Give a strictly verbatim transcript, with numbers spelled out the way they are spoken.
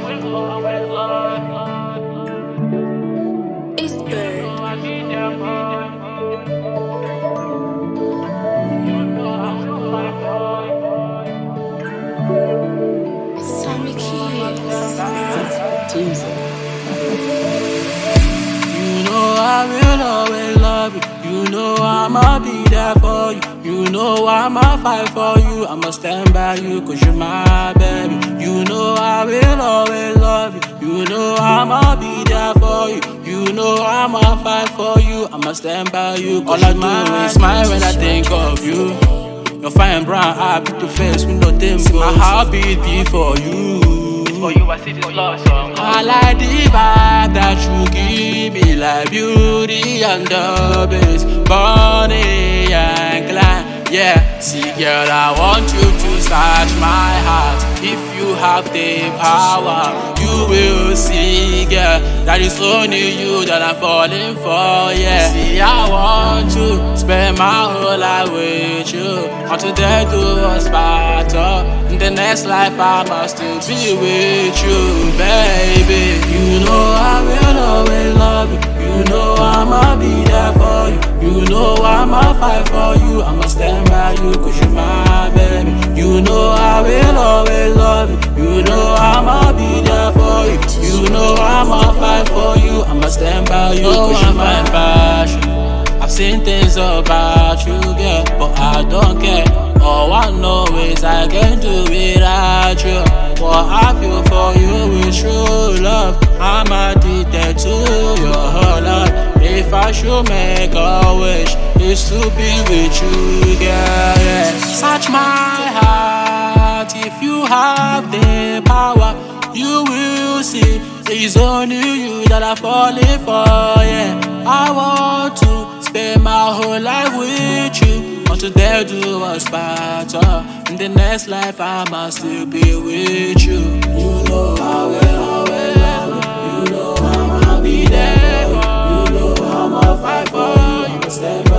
It's bird. Sammy Keys. You know I will always love you. You know I'ma be there for you. You know I'ma fight for you. I'ma stand by you cause you're my baby. You know I will always love you. You know I'ma be there for you. You know I'ma fight for you. I'ma stand by you cause all I do is smile when I think of you. Your fine brown eye, pretty face with no dimple. My heartbeat beat for you. For you, I see this love song. I like the vibe that you give me, like Beauty and the Beast, Bonnie and Clyde. Yeah, see girl, I want you to search my heart. If you have the power, you will see, girl, that it's only you that I'm falling for. Yeah, see, I want to spend my whole life with you until death do us part. In the next life, I must still be with you, baby. You know I will always love you. You know I'ma be there for you. You know I'ma fight for you. I'ma stand by you cause you're my baby. You know I will always love you. You know I'ma be there for you. You know I'ma fight for you. I'ma stand by you cause you're my passion. I've seen things about you, girl, but I don't care. All I know is I can't do without you. What I feel for you is true love. I'm addicted to your whole life. If I should make a wish, it's to be with you, girl. Yeah. Search my heart. If you have the power, you will see it's only you that I'm falling for. Yeah, I want to spend my whole life with you until they do us part. In the next life, I must still be with you. You know I will always love you. You know I'ma be there. You know I'ma fight for you. I'ma stand